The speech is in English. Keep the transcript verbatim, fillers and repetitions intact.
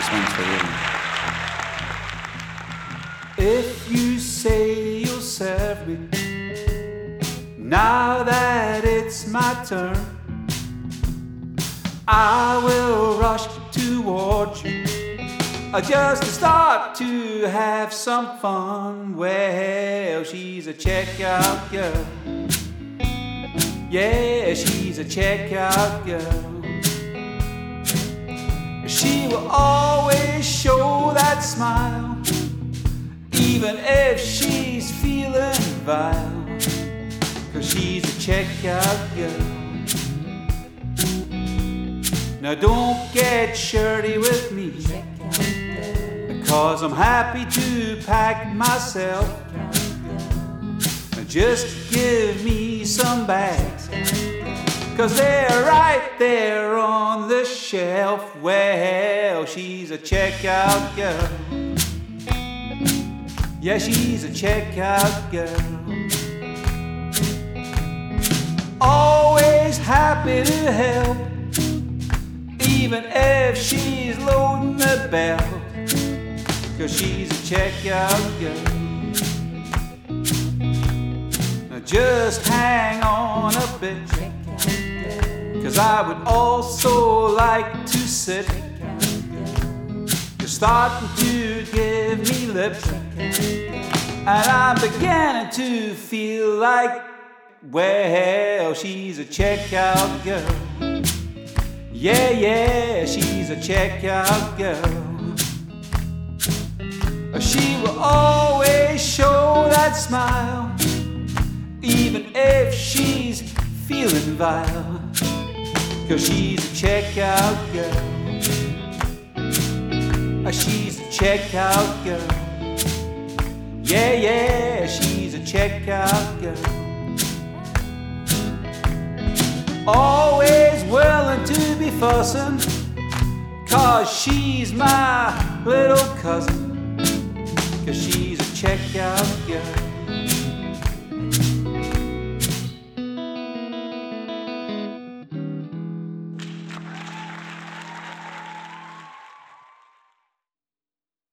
one's for you. If you say you'll serve me, now that it's my turn, I will rush towards you, uh, just to start to have some fun. Well, she's a checkout girl. Yeah, she's a checkout girl. She will always show that smile, even if she's feeling vile, 'cause she's a checkout girl. Now don't get shirty with me, because I'm happy to pack myself. Now just give me some bags, 'cause they're right there on the shelf. Well, she's a checkout girl. Yeah, she's a checkout girl. Always happy to help, even if she's loading the belt, 'cause she's a checkout girl. Now just hang on a bit, 'cause I would also like to sit. You're starting to give me lips, and I'm beginning to feel like, well, she's a checkout girl. Yeah, yeah, she's a checkout girl. She will always show that smile, even if she's feeling vile, 'cause she's a checkout girl. She's a checkout girl. Yeah, yeah, she's a checkout girl. Always willing to be fussing, 'cause she's my little cousin, 'cause she's a checkout girl.